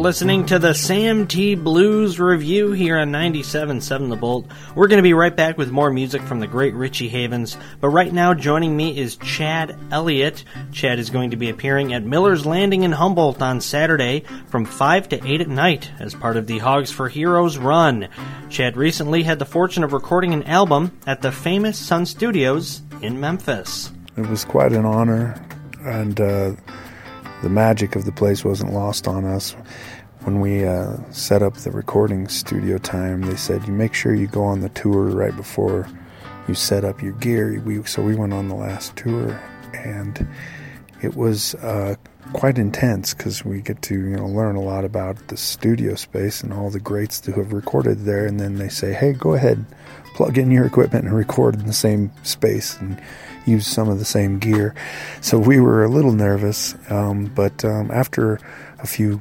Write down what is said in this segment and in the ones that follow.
listening to the Sam T. Blues Review here on 97.7 The Bolt. We're going to be right back with more music from the great Richie Havens, but right now joining me is Chad Elliott. Chad is going to be appearing at Miller's Landing in Humboldt on Saturday from 5 to 8 at night as part of the Hogs for Heroes run. Chad recently had the fortune of recording an album at the famous Sun Studios in Memphis. It was quite an honor, and the magic of the place wasn't lost on us. When we set up the recording studio time, they said, you make sure you go on the tour right before you set up your gear. So we went on the last tour, and it was quite intense because we get to learn a lot about the studio space and all the greats who have recorded there. And then they say, hey, go ahead, plug in your equipment and record in the same space and use some of the same gear. So we were a little nervous, but after a few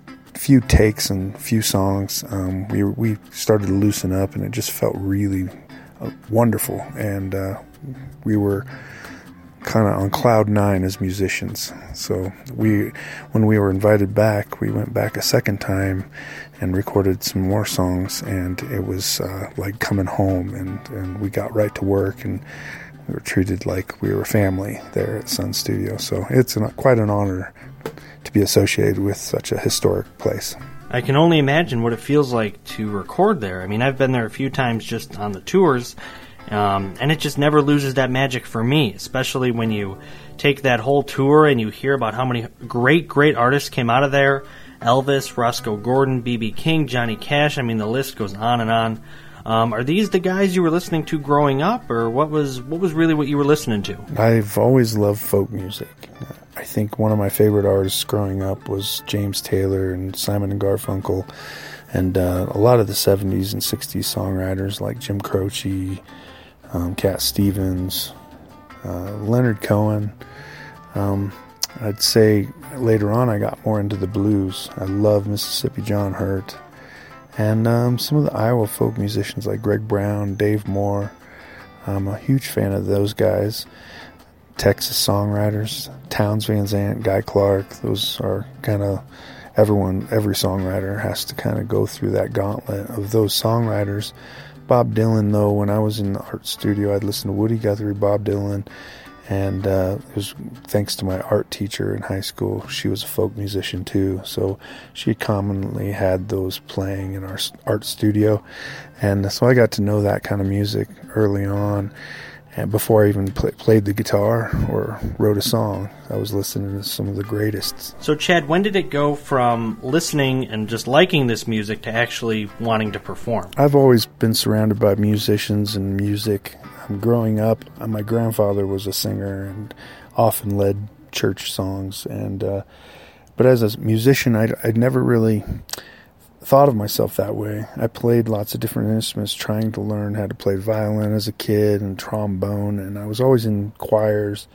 takes and a few songs, we started to loosen up, and it just felt really wonderful. And we were kind of on cloud nine as musicians. So when we were invited back, we went back a second time and recorded some more songs, and it was like coming home, and we got right to work, and we were treated like we were family there at Sun Studio. So it's quite an honor to be associated with such a historic place. I can only imagine what it feels like to record there. I mean, I've been there a few times just on the tours, and it just never loses that magic for me, especially when you take that whole tour and you hear about how many great artists came out of there. Elvis, Roscoe Gordon, B.B. King, Johnny Cash. I mean, the list goes on and on. Are these the guys you were listening to growing up, or what was really what you were listening to? I've always loved folk music. I think one of my favorite artists growing up was James Taylor and Simon and Garfunkel, and a lot of the 70s and 60s songwriters like Jim Croce, Cat Stevens, Leonard Cohen. I'd say later on I got more into the blues. I love Mississippi John Hurt. And some of the Iowa folk musicians like Greg Brown, Dave Moore. I'm a huge fan of those guys. Texas songwriters, Townes Van Zandt, Guy Clark. Those are kind of every songwriter has to kind of go through that gauntlet of those songwriters. Bob Dylan, though, when I was in the art studio, I'd listen to Woody Guthrie, Bob Dylan. And it was thanks to my art teacher in high school. She was a folk musician too, so she commonly had those playing in our art studio. And so I got to know that kind of music early on. And before I even played the guitar or wrote a song, I was listening to some of the greatest. So Chad, when did it go from listening and just liking this music to actually wanting to perform? I've always been surrounded by musicians and music. Growing up, my grandfather was a singer and often led church songs. But as a musician, I'd never really thought of myself that way. I played lots of different instruments, trying to learn how to play violin as a kid and trombone, and I was always in choirs.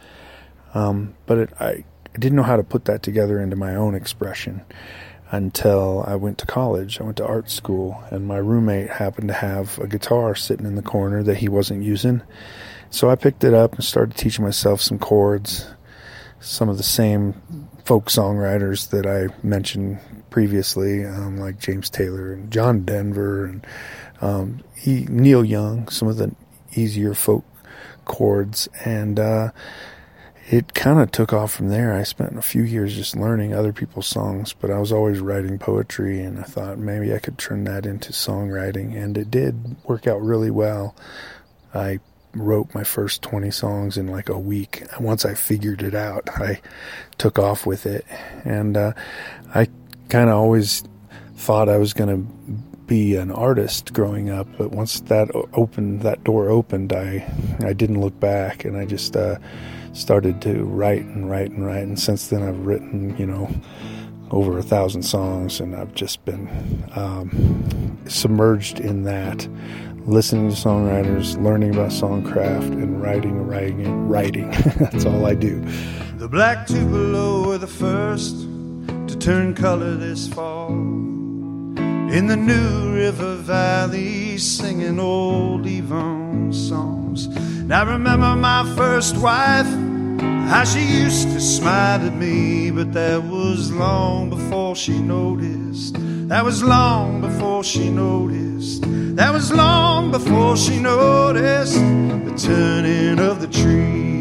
But I didn't know how to put that together into my own expression until I went to college. I went to art school, and my roommate happened to have a guitar sitting in the corner that he wasn't using. So I picked it up and started teaching myself some chords, some of the same folk songwriters that I mentioned previously, like James Taylor and John Denver and Neil Young, some of the easier folk chords. And it kind of took off from there. I spent a few years just learning other people's songs, but I was always writing poetry, and I thought maybe I could turn that into songwriting, and it did work out really well. I wrote my first 20 songs in like a week. Once I figured it out, I took off with it, and I kind of always thought I was going to be an artist growing up, but once that door opened, I didn't look back, and I just started to write, and since then I've written, over 1,000 songs, and I've just been submerged in that, listening to songwriters, learning about songcraft, and writing. That's all I do. The black Tupelo were the first to turn color this fall, in the New River Valley, singing old Yvonne songs. And I remember my first wife how she used to smile at me, but that was long before she noticed. That was long before she noticed. That was long before she noticed the turning of the trees.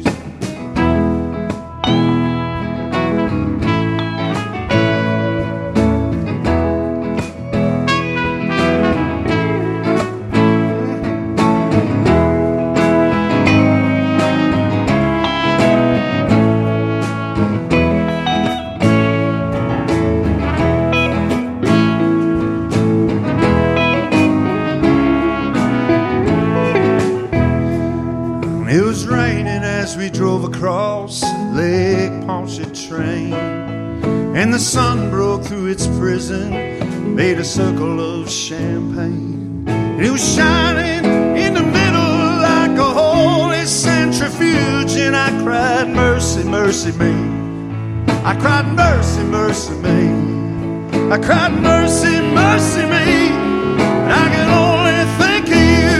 It was raining as we drove across Lake Pontchartrain, and the sun broke through its prison, made a circle of champagne. And it was shining in the middle like a holy centrifuge, and I cried, mercy, mercy me. I cried, mercy, mercy me. I cried, mercy, mercy me. And I can only think of you.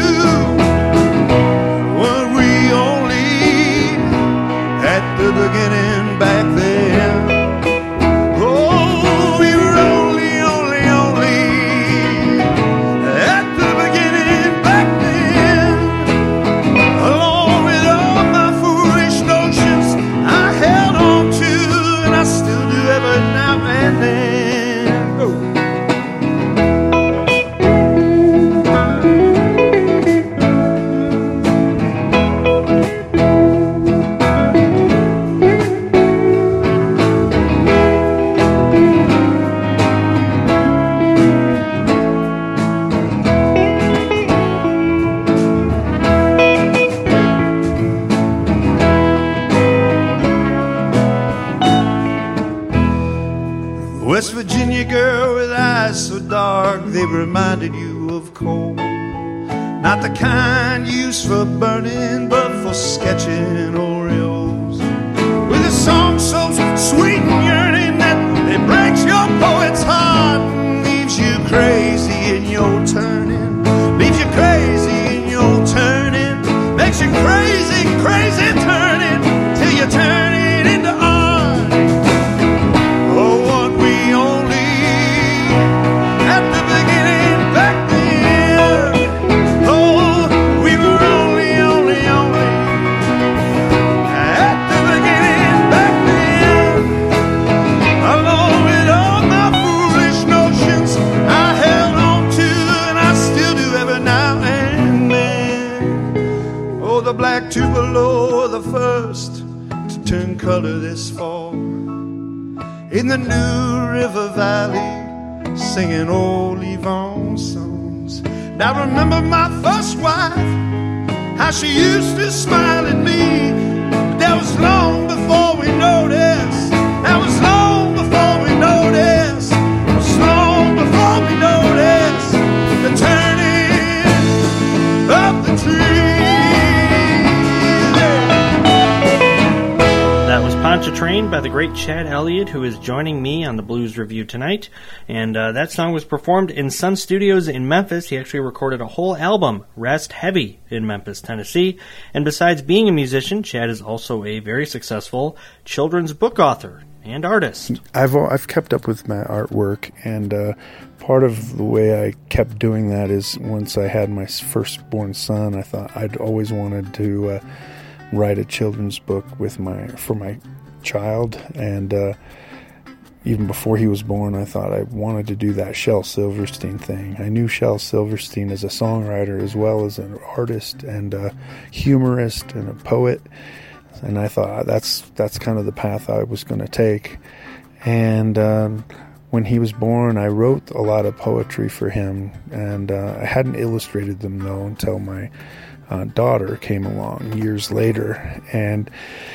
The beginning back then. Oh, we were only at the beginning back then. Along with all my foolish notions I held on to, and I still do every now and then. Oh. West Virginia girl with eyes so dark they reminded you of coal. Not the kind used for burning, but for sketching Oreos. With a song so sweet and yearning that it breaks your poet's heart and leaves you crazy in your turning. Leaves you crazy in your turning. Makes you crazy, crazy turning till you turn it into art. The black tupelo, the first to turn color this fall. In the New River Valley, singing old Yvonne songs. Now remember my first wife, how she used to smile at me. But that was long before we noticed. That was long before we noticed. It was long before we noticed the turning of the tree. That was Pontchartrain by the great Chad Elliott, who is joining me on the Blues Review tonight. And that song was performed in Sun Studios in Memphis. He actually recorded a whole album, Rest Heavy, in Memphis, Tennessee. And besides being a musician, Chad is also a very successful children's book author and artist. I've kept up with my artwork, and part of the way I kept doing that is once I had my firstborn son, I thought I'd always wanted to write a children's book for my child, and even before he was born, I thought I wanted to do that Shel Silverstein thing. I knew Shel Silverstein as a songwriter as well as an artist and a humorist and a poet, and I thought that's kind of the path I was going to take. And when he was born, I wrote a lot of poetry for him, and I hadn't illustrated them though until my daughter came along years later, and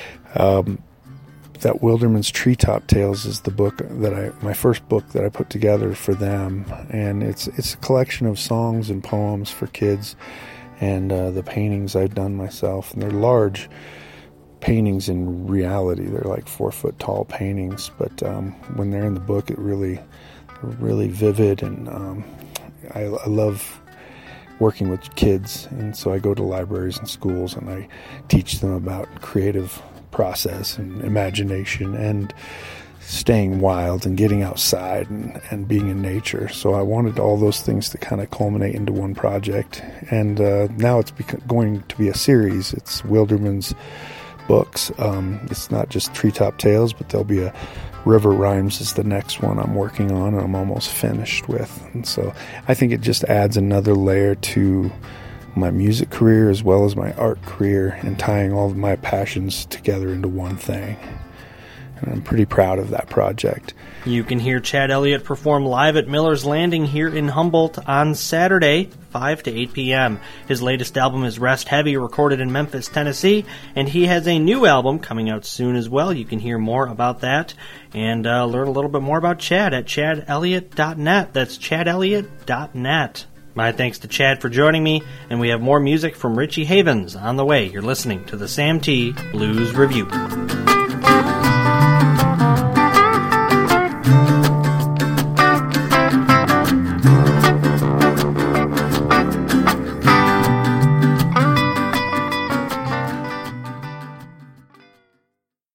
that Wilderman's Treetop Tales is the book my first book that I put together for them, and it's a collection of songs and poems for kids, and the paintings I've done myself, and they're large paintings in reality. They're like 4 foot tall paintings, but when they're in the book, they're really vivid, and I love working with kids, and so I go to libraries and schools and I teach them about creative process and imagination and staying wild and getting outside and being in nature. So I wanted all those things to kind of culminate into one project. And now it's going to be a series. It's Wilderman's books. It's not just Treetop Tales, but there'll be a River Rhymes is the next one I'm working on and I'm almost finished with. And so I think it just adds another layer to my music career as well as my art career and tying all of my passions together into one thing. And I'm pretty proud of that project. You can hear Chad Elliott perform live at Miller's Landing here in Humboldt on Saturday, 5 to 8 p.m. His latest album is Rest Heavy, recorded in Memphis, Tennessee, and he has a new album coming out soon as well. You can hear more about that and learn a little bit more about Chad at chadelliott.net. That's chadelliott.net. My thanks to Chad for joining me, and we have more music from Richie Havens on the way. You're listening to the Sam T. Blues Review.